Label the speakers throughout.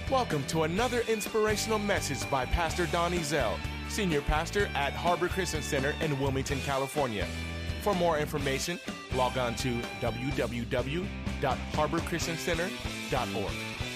Speaker 1: Welcome to another inspirational message by Pastor Don Ezell, Senior Pastor at Harbor Christian Center in Wilmington, California. For more information, log on to www.harborchristiancenter.org.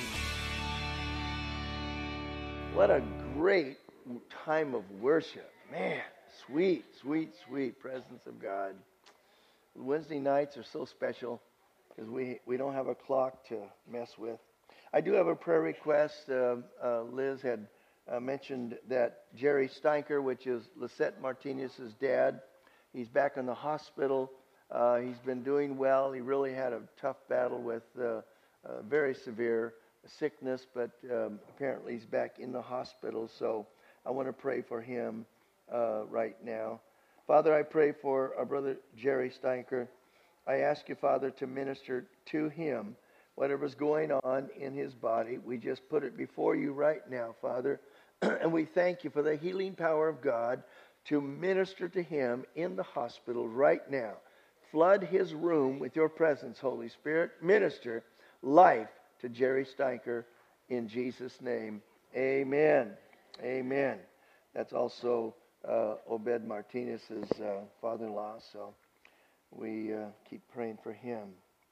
Speaker 2: What a great time of worship. Man, sweet, sweet, sweet presence of God. Wednesday nights are so special because we don't have a clock to mess with. I do have a prayer request. Liz had mentioned that Jerry Steinker, which is Lisette Martinez's dad, he's back in the hospital. He's been doing well. He really had a tough battle with very severe sickness, but apparently he's back in the hospital. So I want to pray for him right now. Father, I pray for our brother Jerry Steinker. I ask you, Father, to minister to him. Whatever's going on in his body, we just put it before you right now, Father. And we thank you for the healing power of God to minister to him in the hospital right now. Flood his room with your presence, Holy Spirit. Minister life to Jerry Steinker in Jesus' name. Amen. Amen. That's also Obed Martinez's father-in-law, so we keep praying for him.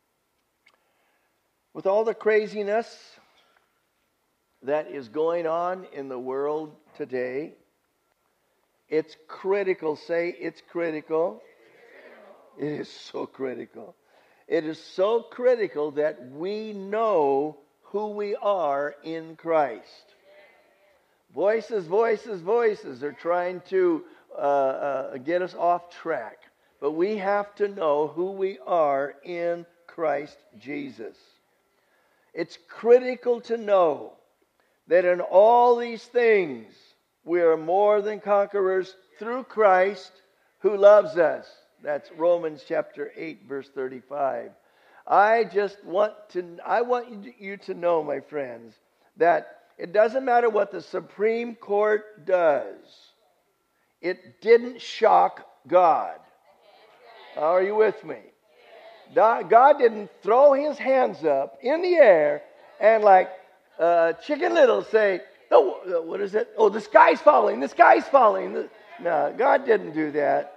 Speaker 2: With all the craziness that is going on in the world today, it's critical. Say, it's critical. It is so critical. It is so critical that we know who we are in Christ. Voices are trying to get us off track. But we have to know who we are in Christ Jesus. It's critical to know that in all these things, we are more than conquerors through Christ who loves us. That's Romans chapter 8, verse 35. I want you to know, my friends, that it doesn't matter what the Supreme Court does. It didn't shock God. Are you with me? God didn't throw his hands up in the air and like Chicken Little say, oh, what is it? Oh, the sky's falling. No, God didn't do that.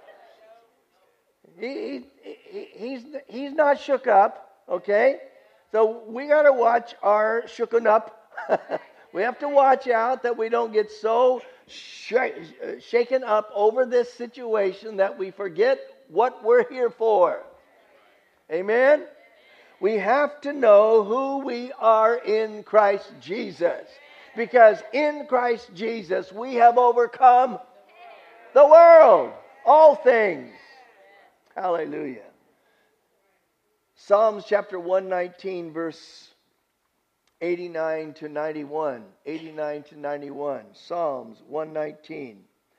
Speaker 2: He's not shook up, okay? So we got to watch our shooken up. We have to watch out that we don't get so shaken up over this situation that we forget what we're here for. Amen? We have to know who we are in Christ Jesus. Because in Christ Jesus, we have overcome the world. All things. Hallelujah. Psalms chapter 119, verse 89 to 91. 89 to 91. Psalms 119.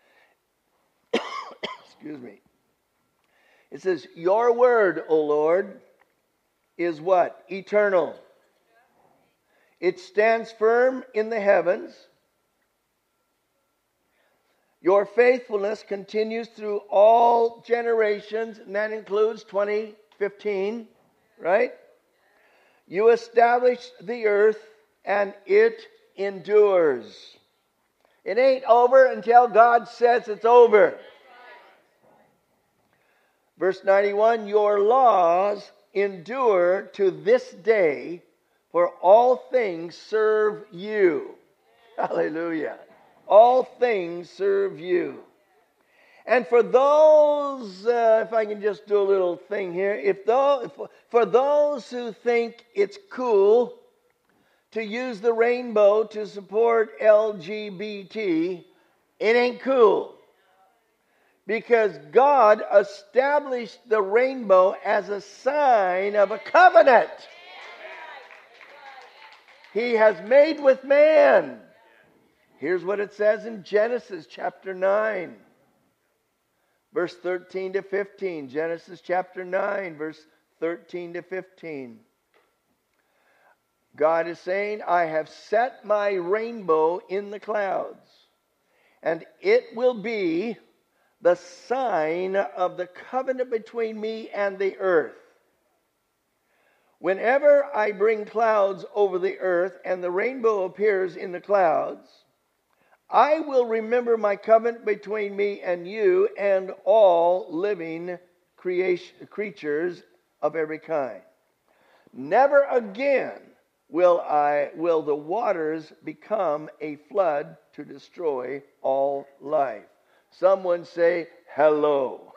Speaker 2: Excuse me. It says, your word, O Lord, is what? Eternal. It stands firm in the heavens. Your faithfulness continues through all generations, and that includes 2015, right? You established the earth, and it endures. It ain't over until God says it's over. Verse 91, your laws endure to this day, for all things serve you. Hallelujah. All things serve you. And for those, if I can just do a little thing here, for those who think it's cool to use the rainbow to support LGBT, it ain't cool. Because God established the rainbow as a sign of a covenant He has made with man. Here's what it says in Genesis chapter 9, verse 13 to 15. Genesis chapter 9, verse 13 to 15. God is saying, I have set my rainbow in the clouds, and it will be the sign of the covenant between me and the earth. Whenever I bring clouds over the earth and the rainbow appears in the clouds, I will remember my covenant between me and you and all living creatures of every kind. Never again will the waters become a flood to destroy all life. Someone say, hello.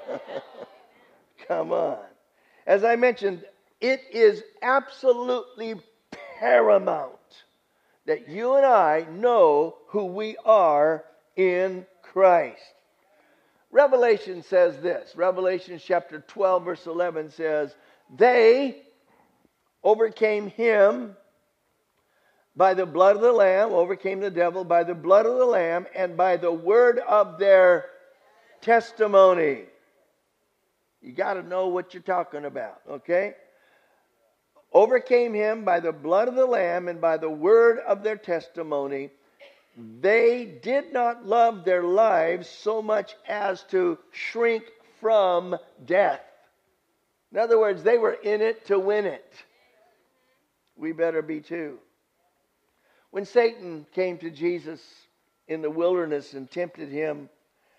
Speaker 2: Come on. As I mentioned, it is absolutely paramount that you and I know who we are in Christ. Revelation says this. Revelation chapter 12 verse 11 says, they overcame him by the blood of the Lamb, overcame the devil by the blood of the Lamb and by the word of their testimony. You got to know what you're talking about, okay? Overcame him by the blood of the Lamb and by the word of their testimony. They did not love their lives so much as to shrink from death. In other words, they were in it to win it. We better be too. When Satan came to Jesus in the wilderness and tempted him,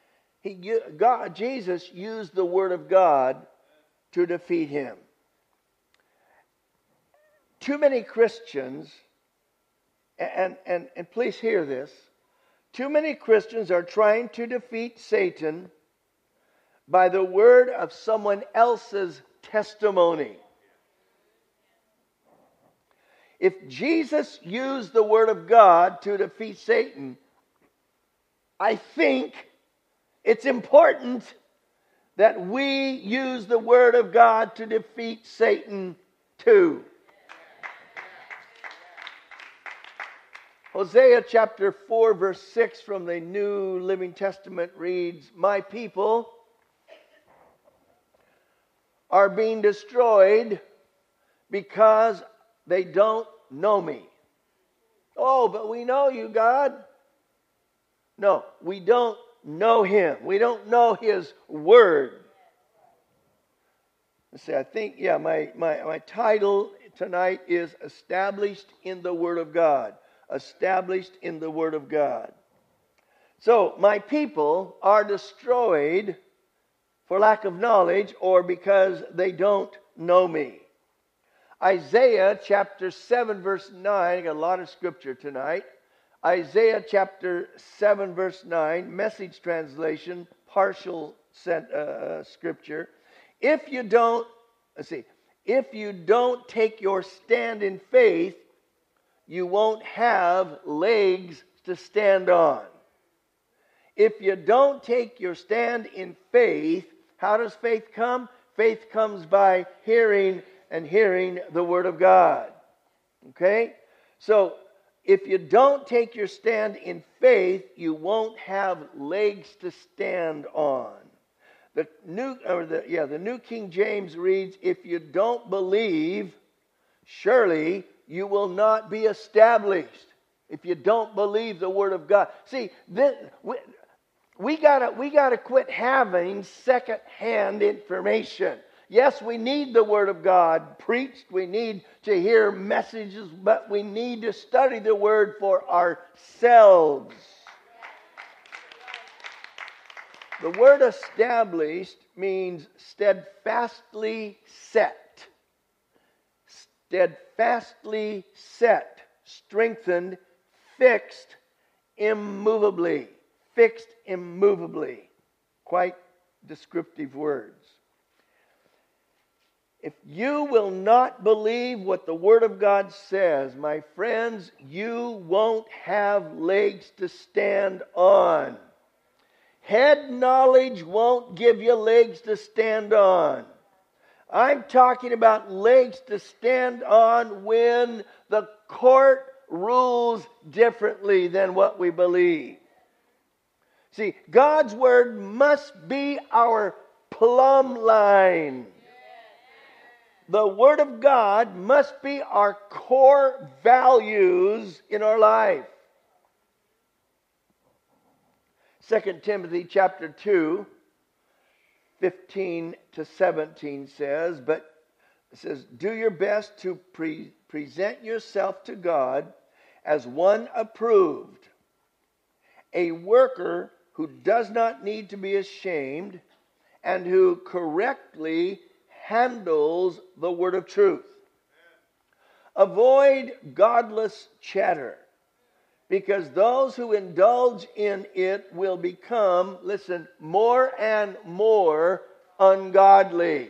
Speaker 2: Jesus used the word of God to defeat him. Too many Christians, and please hear this, too many Christians are trying to defeat Satan by the word of someone else's testimony. If Jesus used the word of God to defeat Satan, I think it's important that we use the word of God to defeat Satan too. Hosea chapter 4 verse 6 from the New Living Testament reads, my people are being destroyed because they don't know me. Oh, but we know you, God. No, we don't know him. We don't know his word. Let's see, I think, my title tonight is Established in the Word of God. Established in the Word of God. So, my people are destroyed for lack of knowledge or because they don't know me. Isaiah chapter 7 verse 9, I got a lot of scripture tonight. Isaiah chapter 7 verse 9, Message translation, partial scripture. If you don't take your stand in faith, you won't have legs to stand on. If you don't take your stand in faith, how does faith come? Faith comes by hearing and hearing the Word of God. Okay? So, if you don't take your stand in faith, you won't have legs to stand on. The New King James reads, if you don't believe, surely you will not be established. If you don't believe the Word of God. See, we gotta quit having second-hand information. Yes, we need the Word of God preached. We need to hear messages, but we need to study the Word for ourselves. The word established means steadfastly set. Steadfastly set, strengthened, fixed immovably. Fixed immovably. Quite descriptive words. If you will not believe what the Word of God says, my friends, you won't have legs to stand on. Head knowledge won't give you legs to stand on. I'm talking about legs to stand on when the court rules differently than what we believe. See, God's Word must be our plumb line. The Word of God must be our core values in our life. 2 Timothy chapter 2, 15 to 17 says, but It says, do your best to present yourself to God as one approved, a worker who does not need to be ashamed and who correctly handles the word of truth. Avoid godless chatter, because those who indulge in it will become, listen, more and more ungodly.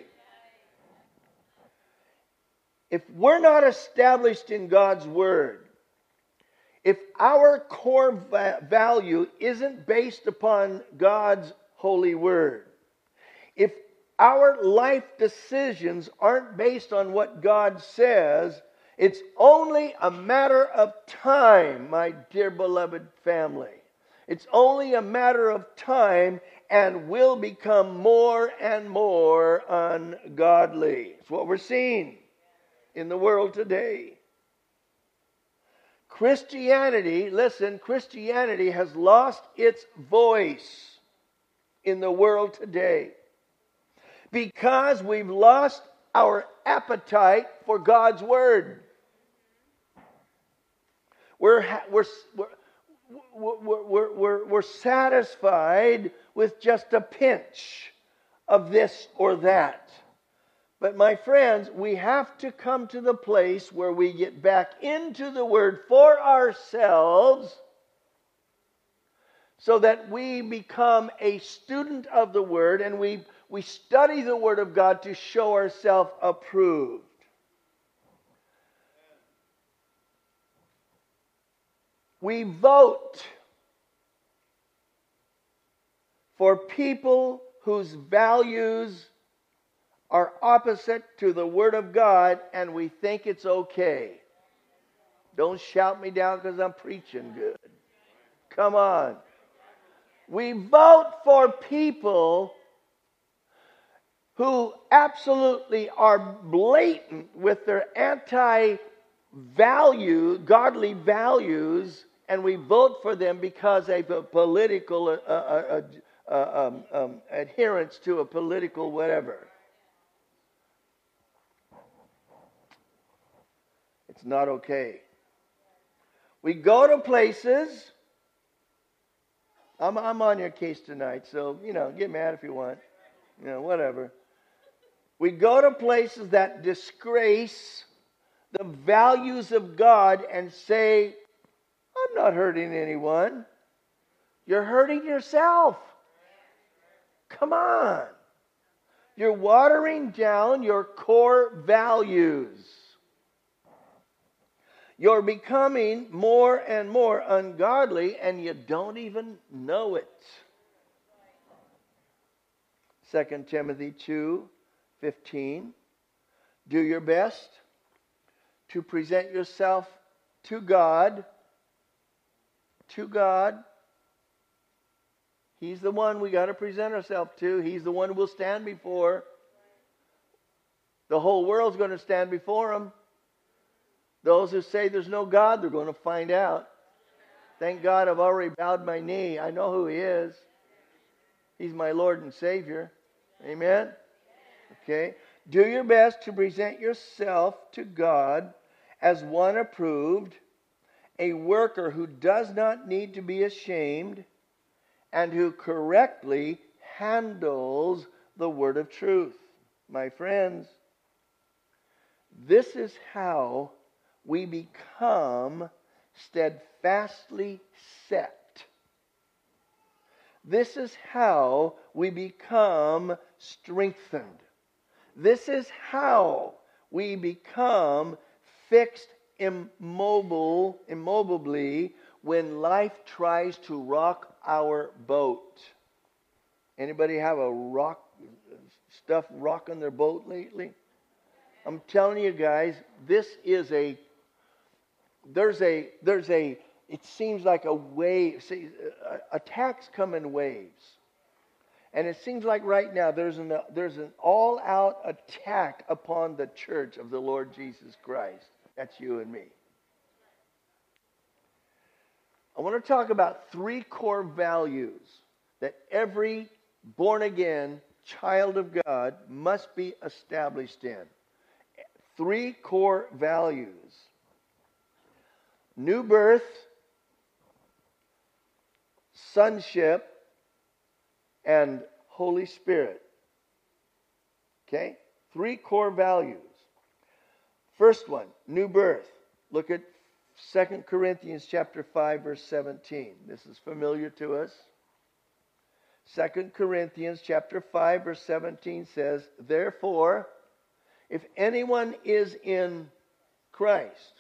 Speaker 2: If we're not established in God's Word, if our core value isn't based upon God's holy Word, if our life decisions aren't based on what God says, it's only a matter of time, my dear beloved family. It's only a matter of time, and will become more and more ungodly. It's what we're seeing in the world today. Christianity, listen, Christianity has lost its voice in the world today because we've lost our appetite for God's Word. We're satisfied with just a pinch of this or that. But my friends, we have to come to the place where we get back into the Word for ourselves so that we become a student of the Word and we study the Word of God to show ourselves approved. We vote for people whose values are opposite to the Word of God, and we think it's okay. Don't shout me down because I'm preaching good. Come on. We vote for people who absolutely are blatant with their anti-value, godly values, and we vote for them because of a political adherence to a political whatever. It's not okay. We go to places. I'm on your case tonight, so, get mad if you want. Whatever. We go to places that disgrace the values of God and say, I'm not hurting anyone. You're hurting yourself. Come on. You're watering down your core values. You're becoming more and more ungodly, and you don't even know it. 2 Timothy 2:15. Do your best to present yourself to God. To God. He's the one we got to present ourselves to. He's the one we'll stand before. The whole world's going to stand before Him. Those who say there's no God, they're going to find out. Thank God I've already bowed my knee. I know who He is. He's my Lord and Savior. Amen? Okay. Do your best to present yourself to God as one approved, a worker who does not need to be ashamed, and who correctly handles the word of truth. My friends, this is how we become steadfastly set. This is how we become strengthened. This is how we become fixed immovably when life tries to rock our boat. Anybody have stuff rocking their boat lately? I'm telling you guys, it seems like a wave. See, attacks come in waves. And it seems like right now there's an all-out attack upon the church of the Lord Jesus Christ. That's you and me. I want to talk about 3 core values that every born-again child of God must be established in. three core values: new birth, sonship, and Holy Spirit. Okay? Three core values. First one, new birth. Look at 2 Corinthians chapter 5, verse 17. This is familiar to us. 2 Corinthians chapter 5, verse 17 says, therefore, if anyone is in Christ,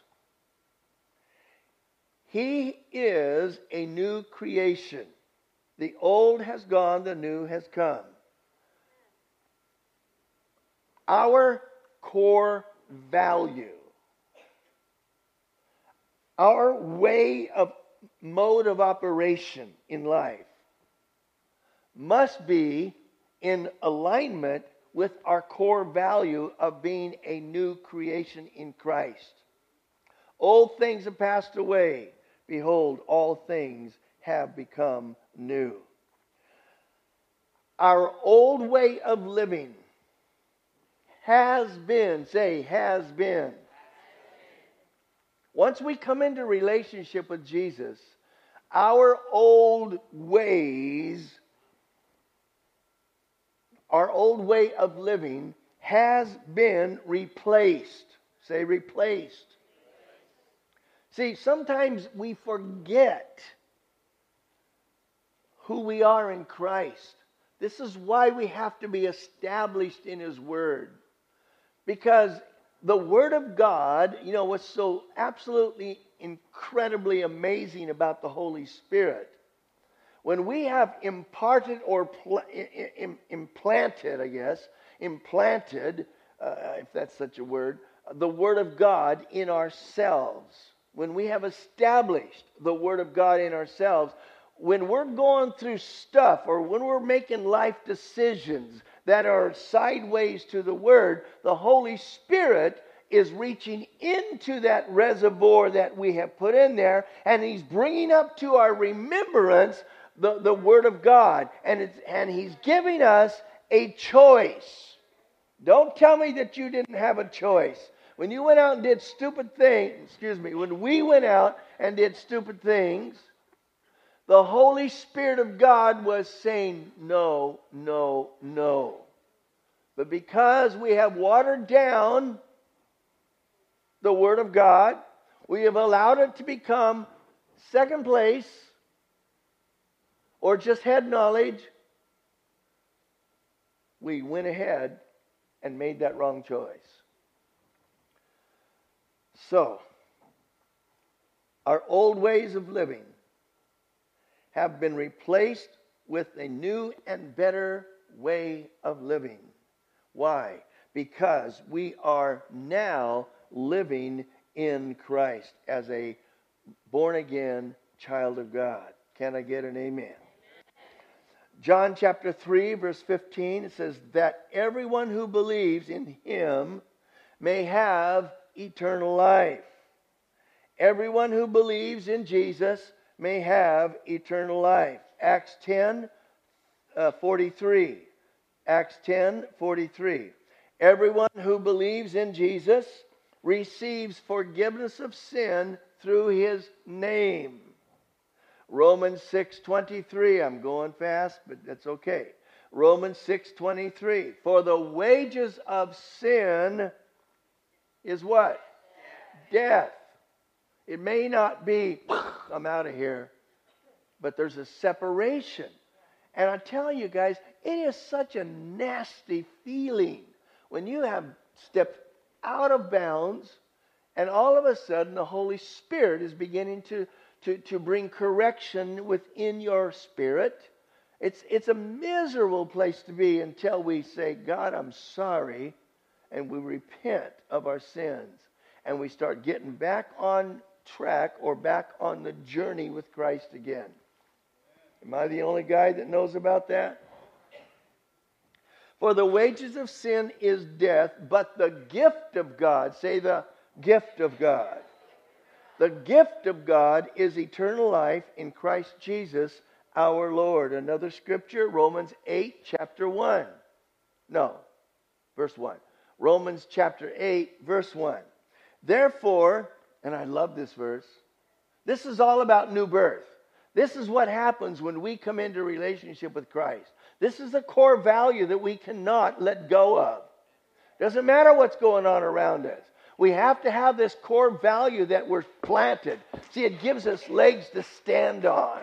Speaker 2: he is a new creation. The old has gone, the new has come. Our core value, our mode of operation in life must be in alignment with our core value of being a new creation in Christ. Old things have passed away. Behold, all things have become new. Our old way of living has been, say, has been. Once we come into relationship with Jesus, our old ways, our old way of living has been replaced. Say, replaced. See, sometimes we forget who we are in Christ. This is why we have to be established in His Word. Because the Word of God, you know, what's so absolutely incredibly amazing about the Holy Spirit, when we have imparted or implanted, if that's such a word, the Word of God in ourselves, when we have established the Word of God in ourselves, when we're going through stuff or when we're making life decisions that are sideways to the Word, the Holy Spirit is reaching into that reservoir that we have put in there, and He's bringing up to our remembrance the Word of God. And He's giving us a choice. Don't tell me that you didn't have a choice. When you went out and did stupid things, when we went out and did stupid things, the Holy Spirit of God was saying, no, no, no. But because we have watered down the Word of God, we have allowed it to become second place or just head knowledge, we went ahead and made that wrong choice. So, our old ways of living have been replaced with a new and better way of living. Why? Because we are now living in Christ as a born-again child of God. Can I get an amen? John chapter 3, verse 15, it says, that everyone who believes in Him may have eternal life. Everyone who believes in Jesus may have eternal life. Acts 10:43. Acts 10:43. Everyone who believes in Jesus receives forgiveness of sin through His name. Romans 6:23. I'm going fast, but that's okay. Romans 6:23. For the wages of sin is what? Death. It may not be, I'm out of here, but there's a separation. And I tell you guys, it is such a nasty feeling when you have stepped out of bounds and all of a sudden the Holy Spirit is beginning to bring correction within your spirit. It's a miserable place to be until we say, God, I'm sorry, and we repent of our sins. And we start getting back on track or back on the journey with Christ again. Am I the only guy that knows about that? For the wages of sin is death, but the gift of God, say the gift of God. The gift of God is eternal life in Christ Jesus our Lord. Another scripture, Romans 8, chapter 1. No, verse 1. Romans chapter 8, verse 1. Therefore, and I love this verse, this is all about new birth. This is what happens when we come into relationship with Christ. This is a core value that we cannot let go of. Doesn't matter what's going on around us. We have to have this core value that we're planted. See, it gives us legs to stand on.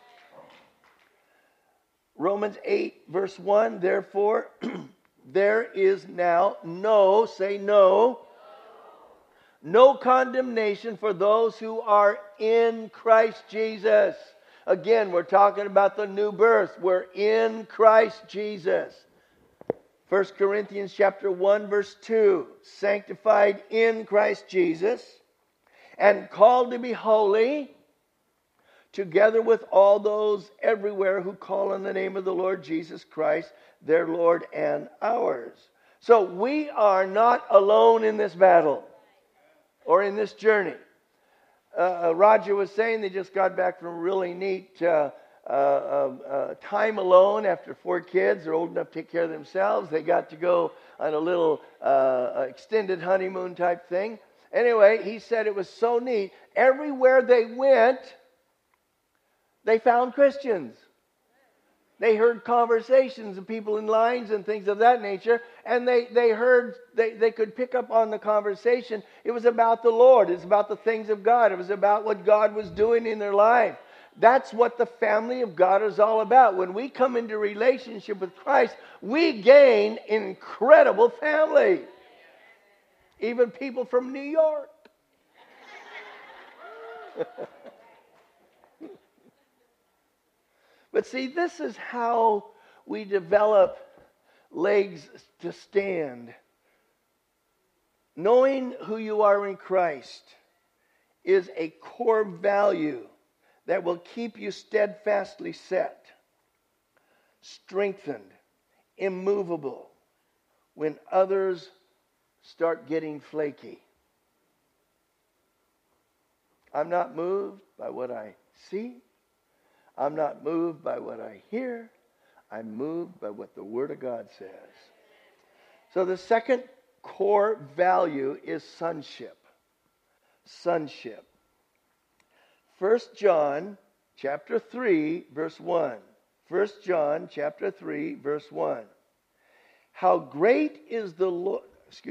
Speaker 2: Romans 8, verse 1, therefore, there is now no condemnation for those who are in Christ Jesus. Again, we're talking about the new birth. We're in Christ Jesus. 1 Corinthians chapter 1, verse 2, sanctified in Christ Jesus and called to be holy, together with all those everywhere who call on the name of the Lord Jesus Christ, their Lord and ours. So we are not alone in this battle or in this journey. Roger was saying they just got back from a really neat time alone after 4 kids. They're old enough to take care of themselves. They got to go on a little extended honeymoon type thing. Anyway, he said it was so neat. Everywhere they went, they found Christians. They heard conversations of people in lines and things of that nature, and they could pick up on the conversation. It was about the Lord. It was about the things of God. It was about what God was doing in their life. That's what the family of God is all about. When we come into relationship with Christ, we gain incredible family. Even people from New York. But see, this is how we develop legs to stand. Knowing who you are in Christ is a core value that will keep you steadfastly set, strengthened, immovable when others start getting flaky. I'm not moved by what I see. I'm not moved by what I hear. I'm moved by what the Word of God says. So the second core value is sonship. Sonship. 1 John chapter 3, verse 1. 1 John chapter 3, verse 1. How great is the love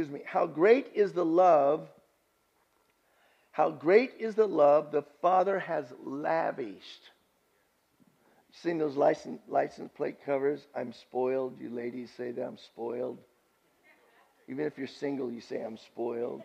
Speaker 2: the Father has lavished. Seen those license plate covers? I'm spoiled. You ladies say that I'm spoiled. Even if you're single, you say I'm spoiled.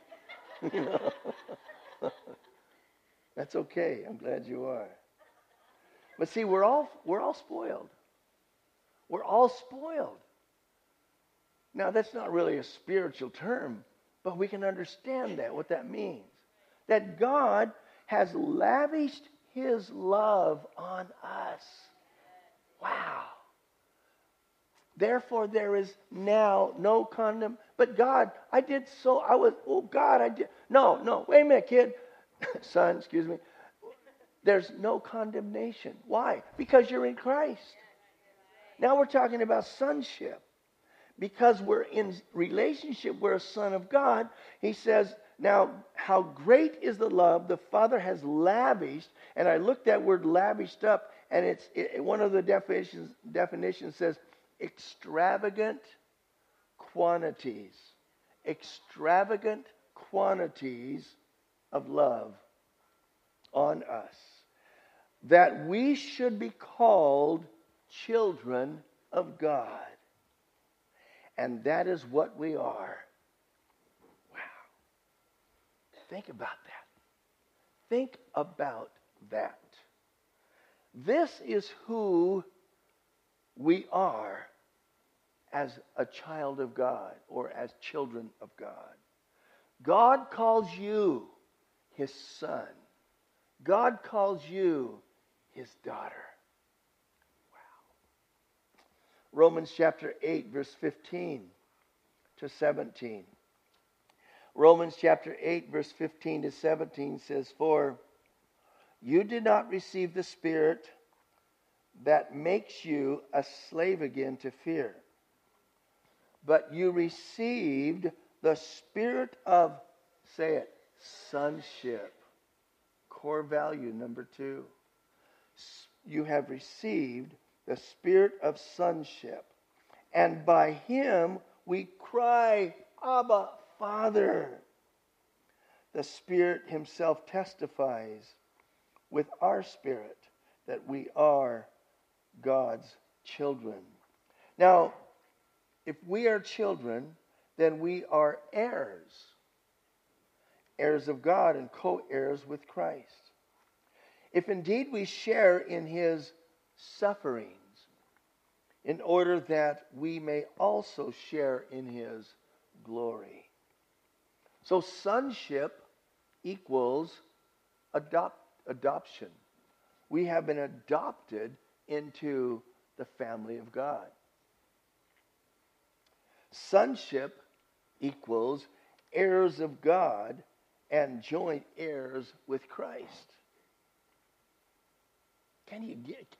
Speaker 2: That's okay. I'm glad you are. But see, we're all spoiled. We're all spoiled. Now, that's not really a spiritual term, but we can understand that, what that means. That God has lavished His love on us. Wow. Therefore, there is now no condemnation. But God, No, wait a minute, kid. Son, excuse me. There's no condemnation. Why? Because you're in Christ. Now we're talking about sonship. Because we're in relationship, we're a son of God. He says, now, how great is the love the Father has lavished. And I looked that word lavished up, and one of the definitions says extravagant quantities. Extravagant quantities of love on us. That we should be called children of God. And that is what we are. Wow. Think about that. Think about that. This is who we are as a child of God or as children of God. God calls you His son. God calls you His daughter. Romans chapter 8, verse 15 to 17. Romans chapter 8, verse 15 to 17 says, For you did not receive the Spirit that makes you a slave again to fear, but you received The spirit of, say it, sonship. Core value number 2. You have received the spirit of sonship. And by him we cry, Abba, Father. The Spirit himself testifies with our spirit that we are God's children. Now, if we are children, then we are heirs. Heirs of God and co-heirs with Christ. If indeed we share in his sufferings, in order that we may also share in his glory. So sonship equals adoption. We have been adopted into the family of God. Sonship equals heirs of God and joint heirs with Christ. Can you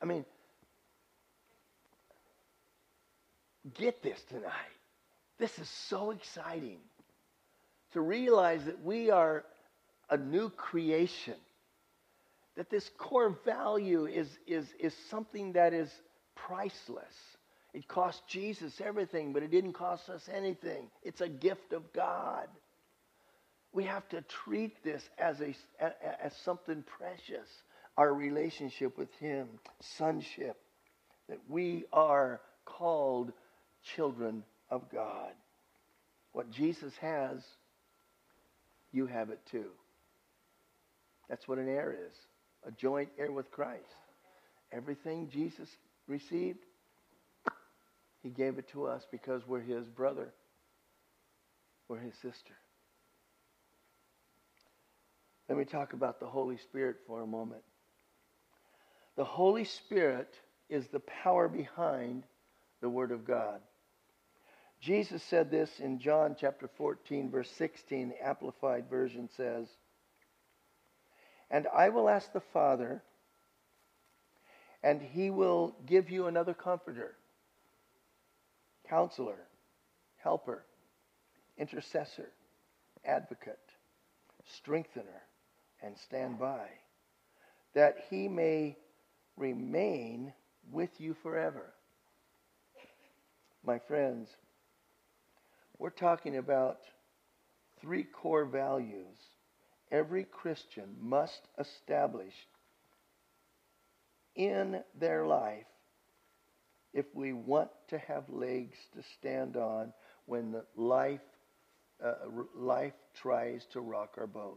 Speaker 2: get this tonight? This is so exciting to realize that we are a new creation. That this core value is something that is priceless. It cost Jesus everything, but it didn't cost us anything. It's a gift of God. We have to treat this as something precious. Our relationship with him, sonship, that we are called children of God. What Jesus has, you have it too. That's what an heir is. A joint heir with Christ. Everything Jesus received, he gave it to us because we're his brother. We're his sister. Let me talk about the Holy Spirit for a moment. The Holy Spirit is the power behind the Word of God. Jesus said this in John chapter 14, verse 16. The Amplified Version says, "And I will ask the Father, and he will give you another comforter, counselor, helper, intercessor, advocate, strengthener, and standby, that he may remain with you forever." My friends, we're talking about 3 core values every Christian must establish in their life if we want to have legs to stand on when the life tries to rock our boat.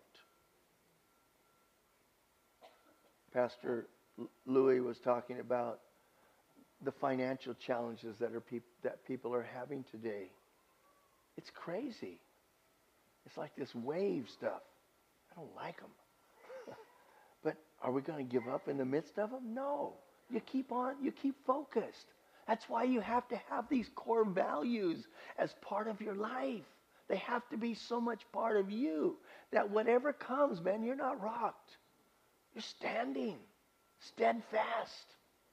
Speaker 2: Pastor Louis was talking about the financial challenges that people are having today. It's crazy. It's like this wave stuff. I don't like them. But are we going to give up in the midst of them? No. You keep on. You keep focused. That's why you have to have these core values as part of your life. They have to be so much part of you that whatever comes, man, you're not rocked. You're standing steadfast.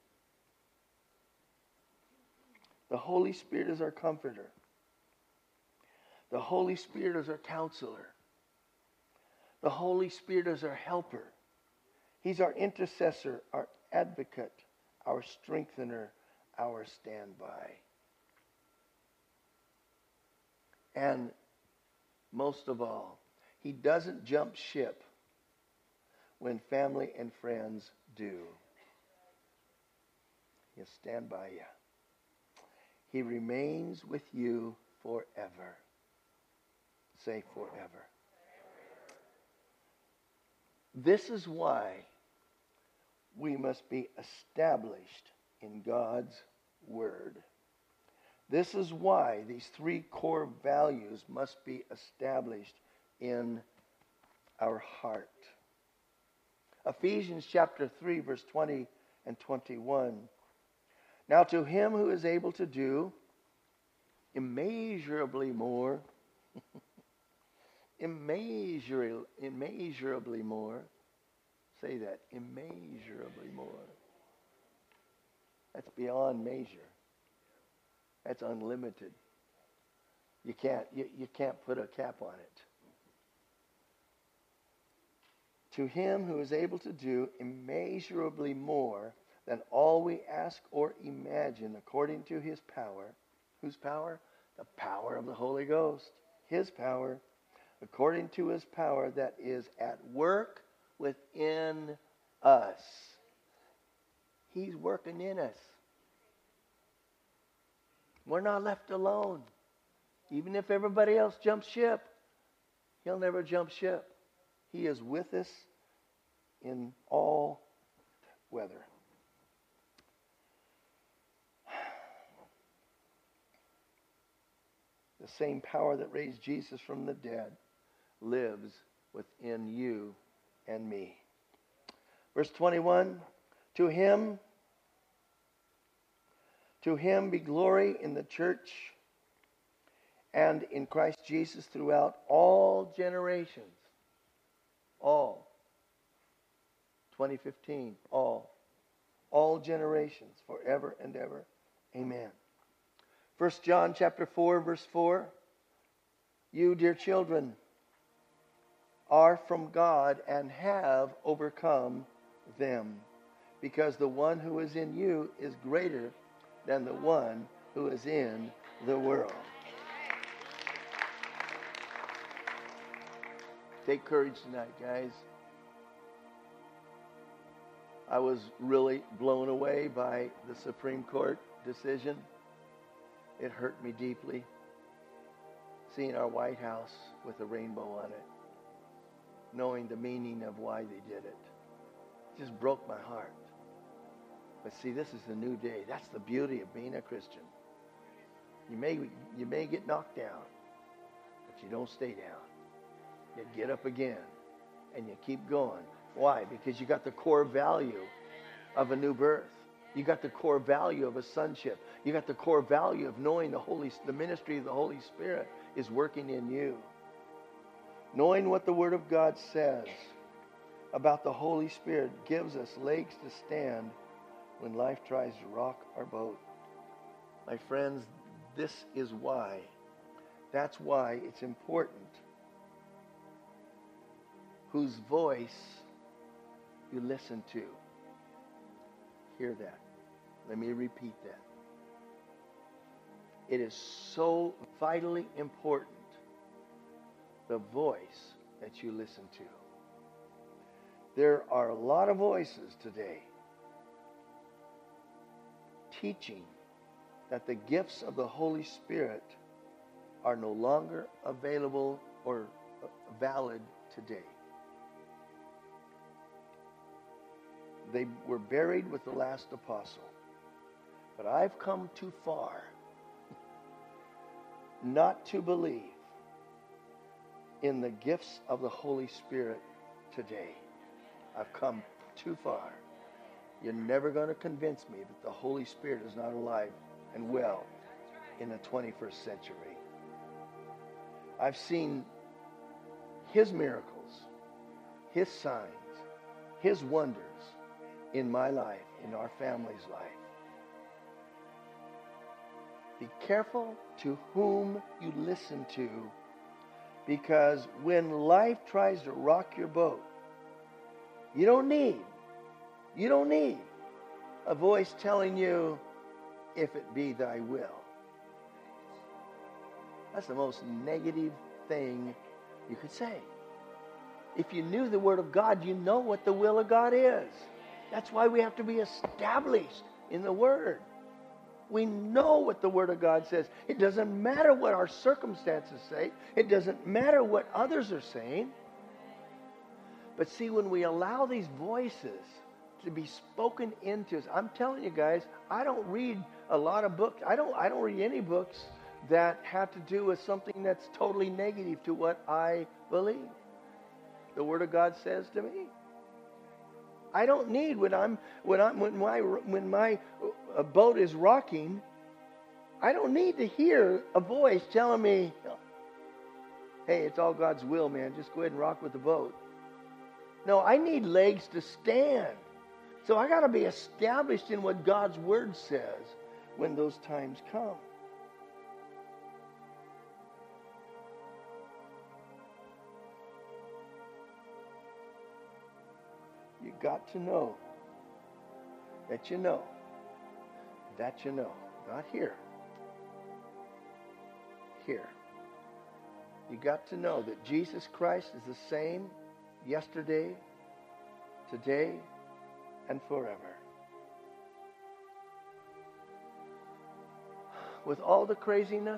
Speaker 2: The Holy Spirit is our comforter. The Holy Spirit is our counselor. The Holy Spirit is our helper. He's our intercessor, our advocate, our strengthener, our standby. And most of all, he doesn't jump ship when family and friends do. He'll stand by you. He remains with you forever. Say forever. This is why we must be established in God's Word. This is why these 3 core values must be established in our heart. Ephesians chapter 3, verse 20 and 21. Now to him who is able to do immeasurably more, immeasurably more. Say that, immeasurably more. That's beyond measure. That's unlimited. You can't put a cap on it. To him who is able to do immeasurably more than all we ask or imagine, according to his power. Whose power? The power of the Holy Ghost. His power, according to his power that is at work within us. He's working in us. We're not left alone. Even if everybody else jumps ship, he'll never jump ship. He is with us in all weather. The same power that raised Jesus from the dead lives within you and me. Verse 21, to him be glory in the church and in Christ Jesus throughout all generations. All. 2015, all. All generations, forever and ever. Amen. 1 John chapter 4, verse 4. You, dear children, are from God and have overcome them, because the one who is in you is greater than the one who is in the world. Take courage tonight, guys. I was really blown away by the Supreme Court decision. It hurt me deeply, seeing our White House with a rainbow on it, knowing the meaning of why they did it. It just broke my heart. But see, this is a new day. That's the beauty of being a Christian. You may get knocked down, but you don't stay down. You get up again, and you keep going. Why? Because you got the core value of a new birth. You got the core value of a sonship. You got the core value of knowing the ministry of the Holy Spirit is working in you. Knowing what the Word of God says about the Holy Spirit gives us legs to stand when life tries to rock our boat. My friends, this is why. That's why it's important whose voice you listen to. Hear that. Let me repeat that. It is so vitally important, the voice that you listen to. There are a lot of voices today teaching that the gifts of the Holy Spirit are no longer available or valid today. They were buried with the last apostle. But I've come too far not to believe in the gifts of the Holy Spirit today. I've come too far. You're never going to convince me that the Holy Spirit is not alive and well in the 21st century. I've seen His miracles, His signs, His wonders in my life, in our family's life. Be careful to whom you listen to, because when life tries to rock your boat, you don't need a voice telling you, if it be thy will. That's the most negative thing you could say. If you knew the Word of God, you know what the will of God is. That's why we have to be established in the Word. We know what the Word of God says. It doesn't matter what our circumstances say. It doesn't matter what others are saying. But see, when we allow these voices to be spoken into us, I'm telling you guys, I don't read a lot of books. I don't read any books that have to do with something that's totally negative to what I believe. The Word of God says to me. I don't need when my boat is rocking, I don't need to hear a voice telling me, hey, it's all God's will, man. Just go ahead and rock with the boat. No, I need legs to stand. So I got to be established in what God's Word says when those times come. got to know that you know that you know. Not here. Here. You got to know that Jesus Christ is the same yesterday, today, and forever. With all the craziness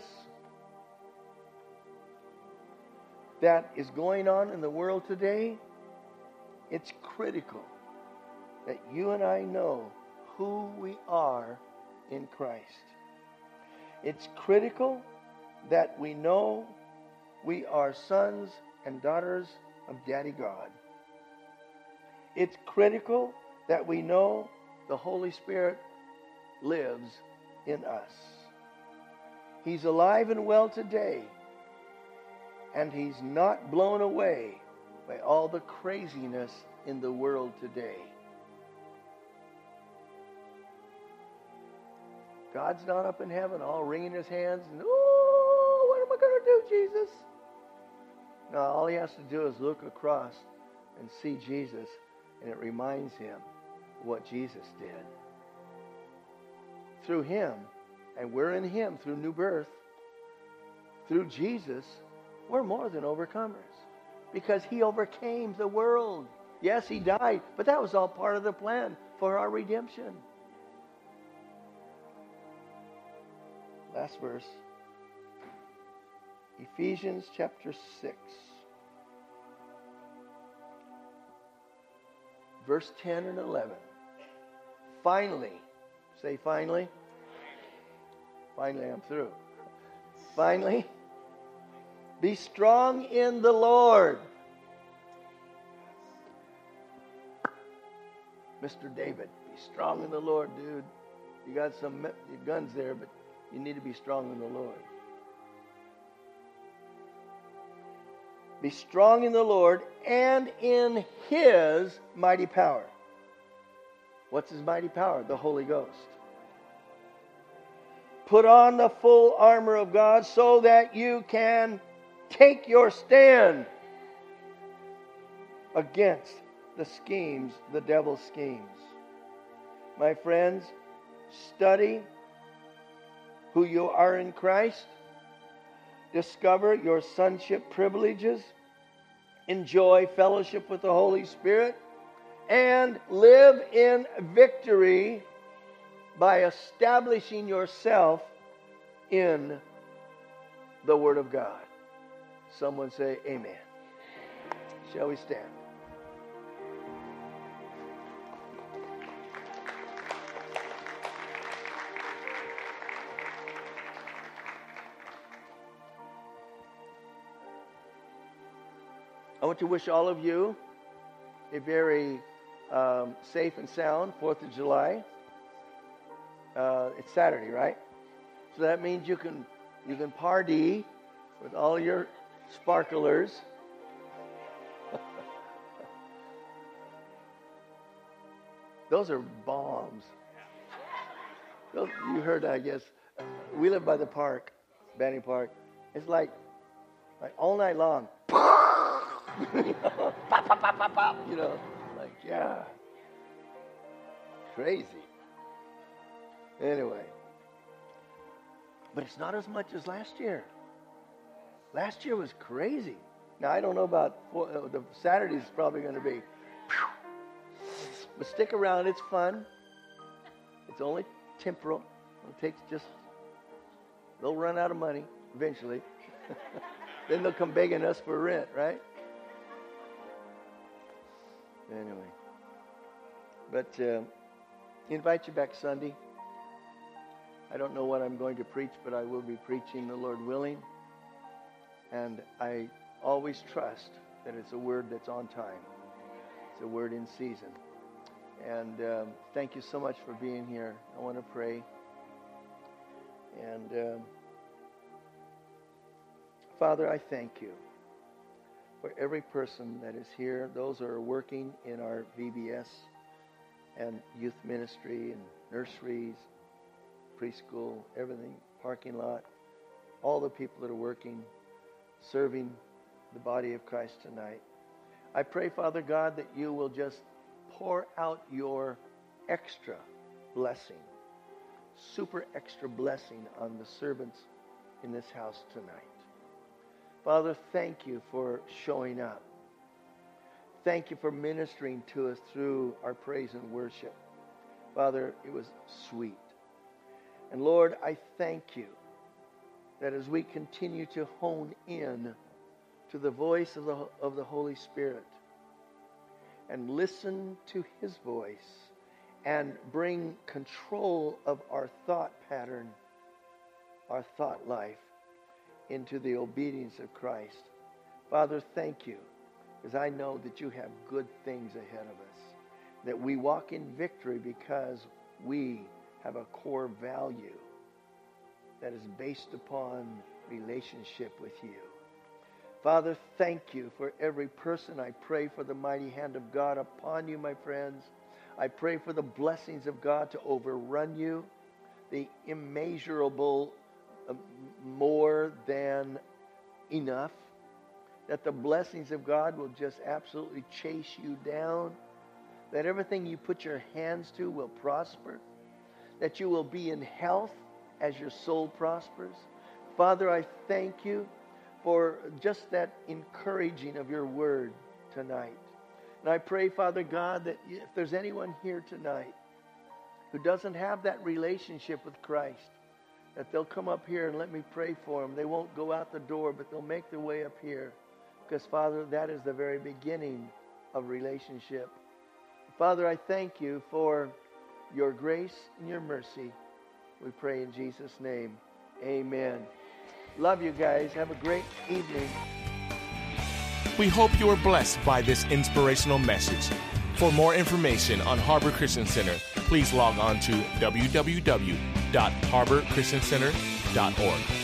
Speaker 2: that is going on in the world today, it's critical that you and I know who we are in Christ. It's critical that we know we are sons and daughters of Daddy God. It's critical that we know the Holy Spirit lives in us. He's alive and well today, and He's not blown away by all the craziness in the world today. God's not up in heaven all wringing His hands and, oh, what am I going to do, Jesus? No, all He has to do is look across and see Jesus, and it reminds Him what Jesus did. Through Him, and we're in Him through new birth, through Jesus, we're more than overcomers. Because He overcame the world. Yes, He died, but that was all part of the plan for our redemption. Last verse. Ephesians chapter 6. Verse 10 and 11. Finally. Say finally. Finally, I'm through. Finally. Be strong in the Lord. Mr. David, be strong in the Lord, dude. You got some guns there, but you need to be strong in the Lord. Be strong in the Lord and in His mighty power. What's His mighty power? The Holy Ghost. Put on the full armor of God so that you can take your stand against the schemes, the devil's schemes. My friends, study who you are in Christ. Discover your sonship privileges. Enjoy fellowship with the Holy Spirit. And live in victory by establishing yourself in the Word of God. Someone say amen. Shall we stand? I want to wish all of you a very safe and sound 4th of July. It's Saturday, right? So that means you can party with all your sparklers. Those are bombs. You heard, I guess. We live by the park, Banning Park. It's like all night long. Pop, pop, pop, pop, pop. Yeah. Crazy. Anyway. But it's not as much as last year. Last year was crazy. Now, I don't know about the Saturday's probably going to be. But stick around. It's fun. It's only temporal. It takes they'll run out of money eventually. Then they'll come begging us for rent, right? Anyway. But invite you back Sunday. I don't know what I'm going to preach, but I will be preaching, the Lord willing. And I always trust that it's a word that's on time. It's a word in season. And thank you so much for being here. I want to pray. And Father, I thank you for every person that is here, those who are working in our VBS and youth ministry and nurseries, preschool, everything, parking lot, all the people that are working, serving the body of Christ tonight. I pray, Father God, that you will just pour out your extra blessing, super extra blessing on the servants in this house tonight. Father, thank you for showing up. Thank you for ministering to us through our praise and worship. Father, it was sweet. And Lord, I thank you that as we continue to hone in to the voice of the Holy Spirit and listen to his voice and bring control of our thought pattern, our thought life, into the obedience of Christ. Father, thank you, because I know that you have good things ahead of us, that we walk in victory because we have a core value that is based upon relationship with you. Father, thank you for every person. I pray for the mighty hand of God upon you, my friends. I pray for the blessings of God to overrun you, the immeasurable more than enough, that the blessings of God will just absolutely chase you down, that everything you put your hands to will prosper, that you will be in health as your soul prospers. Father, I thank you for just that encouraging of your word tonight. And I pray, Father God, that if there's anyone here tonight who doesn't have that relationship with Christ, that they'll come up here and let me pray for them. They won't go out the door, but they'll make their way up here. Because, Father, that is the very beginning of relationship. Father, I thank you for your grace and your mercy. We pray in Jesus' name. Amen. Love you guys. Have a great evening.
Speaker 1: We hope you were blessed by this inspirational message. For more information on Harbor Christian Center, please log on to www.harborchristiancenter.org.